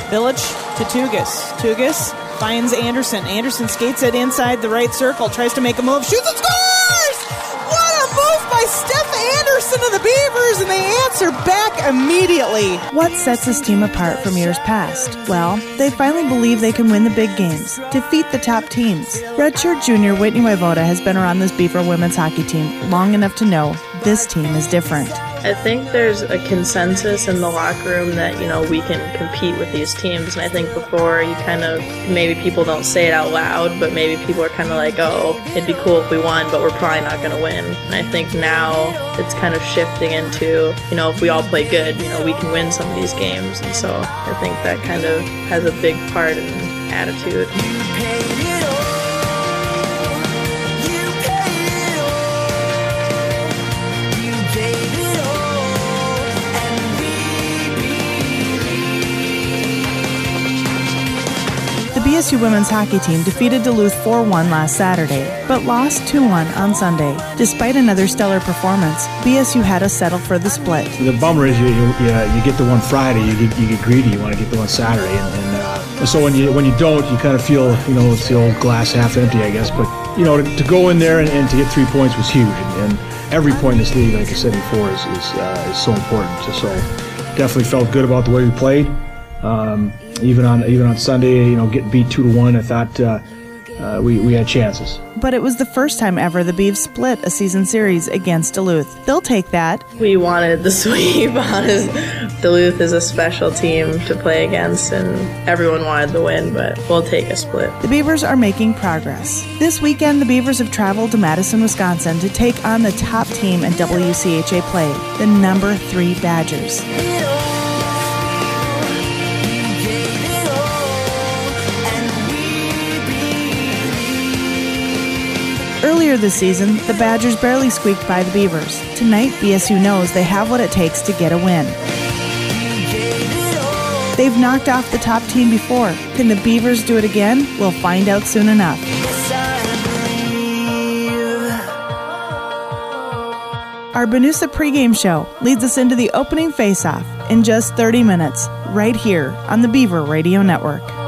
Village to Tugas. Tugas finds Anderson. Anderson skates it inside the right circle, tries to make a move, shoots and scores! What a move by Steph Anderson of the Beavers, and they answer back immediately. What sets this team apart from years past? Well, they finally believe they can win the big games, defeat the top teams. Redshirt junior Whitney Wayvoda has been around this Beaver women's hockey team long enough to know this team is different. I think there's a consensus in the locker room that, we can compete with these teams. And I think before you maybe people don't say it out loud, but maybe people are kind of like, oh, it'd be cool if we won, but we're probably not going to win. And I think now it's kind of shifting into, if we all play good, we can win some of these games. And so I think that kind of has a big part in attitude. The BSU women's hockey team defeated Duluth 4-1 last Saturday, but lost 2-1 on Sunday. Despite another stellar performance, BSU had to settle for the split. The bummer is you get the one Friday, you get greedy, you want to get the one Saturday, and so when you don't, you kind of feel it's the old glass half empty, I guess. But to go in there and to get 3 points was huge, and every point in this league, like I said before, is so important. So definitely felt good about the way we played. Even on Sunday, getting beat 2-1, I thought we had chances. But it was the first time ever the Beavs split a season series against Duluth. They'll take that. We wanted the sweep. Duluth is a special team to play against, and everyone wanted the win, but we'll take a split. The Beavers are making progress. This weekend, the Beavers have traveled to Madison, Wisconsin to take on the top team in WCHA play, the number 3 Badgers. Earlier this season, the Badgers barely squeaked by the Beavers. Tonight, BSU knows they have what it takes to get a win. They've knocked off the top team before. Can the Beavers do it again? We'll find out soon enough. Our Benusa pregame show leads us into the opening face-off in just 30 minutes, right here on the Beaver Radio Network.